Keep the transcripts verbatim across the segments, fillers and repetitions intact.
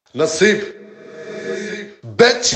नसीब bitch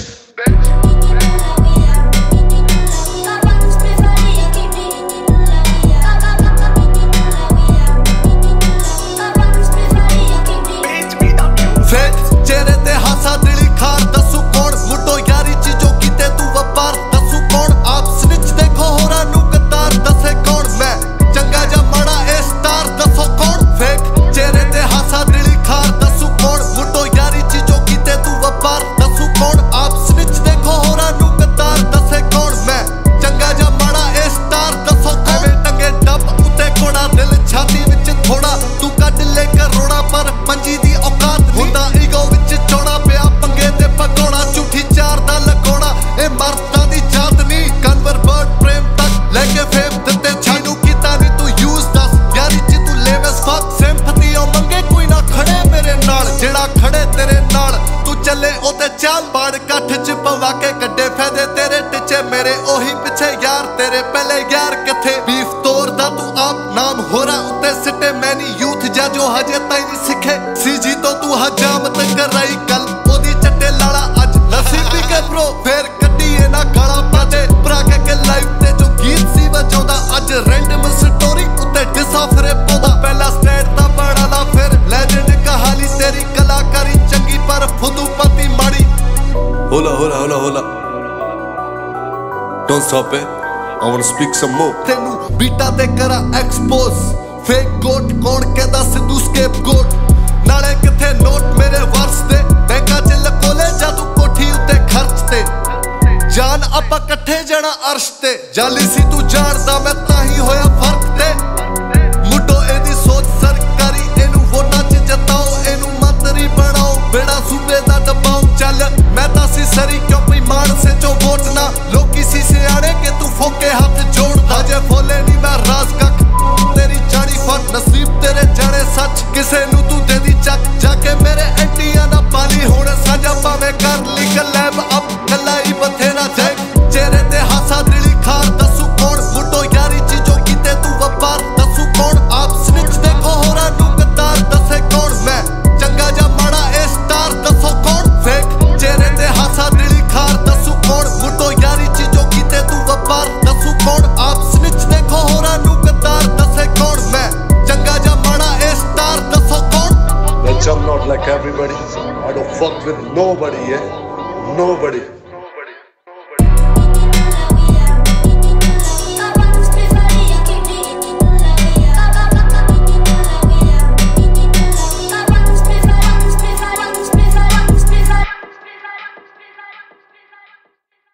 चेहरे ते हासा दिली खार दसू कौन मुटो यारी चीजों कीते तू वपार दसू कौन आप स्निच देखो होरा नू कतार दसे कौन मैं चंगा जा माड़ा ए स्टार दसो कौन फेक चेहरे ते हासा दिली खार दसू कौन मुटो यारी चीजों कीते तू वपार दसू कौन आप स्निच देखो होरा नू कतार दसे कौन मैं चंगा जा माड़ा ए स्टार दसो कौन टंगे डब उते कोड़ा दिल छाती विच थोड़ा तू कट ले करोड़ा पर पंजी दी औकात हुंदा ईगो चौड़ा पिया पंगे ते पगोड़ा झूठी चार दा लगोड़ा ए मर्दां दी जात नी कन्वर बर्ड प्रेम तक लेके फेम दिते छानू कीता नी तू यूज दस यारी च तू लेवस फक सिंपैथी ओ मंगे कोई ना खड़े मेरे नाल जेड़ा खड़े तेरे नाल तू चले ओते चाल बाड़ कठ च पवा के कड्डे फायदे तेरे टिचे मेरे ओही पिछे यार तेरे पहले यार किथे बीफ तोड़दा तू आप नाम होरा उते सिटे मैनी यूथ जा जो हजे ताई नहीं सिखे सी जी तो तू हजामत कराई कल ओदी चट्टे लाड़ा अज नसीबी के ब्रो फेर कड्डीए ना गाला पादे भरा के के लाइव ते जो गीत सी वजाउंदा अज रैंडम स्टोरी उते डिसाफरे पोदा पहला स्टेट दा बड़ा ला फिर लेजेंड कहानी तेरी कलाकारी चंगी पर फुदू पति माड़ी होला होला होला होला don't stop it I wanna speak some more तेनू बीटा ते करा एक्सपोज फेक गोट कौन कहदा सिद्धू स्केपगोट नाले किथे नोट मेरे वर्स दे बैंका च लकोले जादू कोठी उते खर्च ते जान आपा कट्ठे जाना अर्श ते जाली सी तू जानदा मैं ताही होया फर्क ते मुड्डो एदी सोच सरकारी एनू वोटां च जताओ एनू मंत्री बनाओ बेड़ा सूबे दा दबाओ चल मैं तां सी सरी क्यों पई मान से जो वोट ना लोकी सी सियाणे के तू फोके हाथ जोड़दा जे फोले नी मैं राज कख तेरी जानी फट नसीब तेरे जाने सच किसे नू तू दे दी चक जाके मेरे एंटिया ना पाली हुण साजा भावे कर लीगल लैब अप कलाई बथेरा जैक चेहरे ते हासा दिली खार दसू कौन मुटो यारी चीजों कीते तू वपार दसू कौन आप स्निच देखो होरा नू कतार दसे कौन मैं चंगा जा माड़ा ए स्टार दसो कौन फेक चेहरे ते हासा दिली खार दसू कौन मुटो यारी चीजों कीते तू वपार दसू कौन आप स्निच देखो होरा नू कतार दसे कौन मैं चंगा जा माड़ा ए स्टार दसो कौन Bitch, I'm not like everybody. I don't fuck with nobody, yeah? Nobody.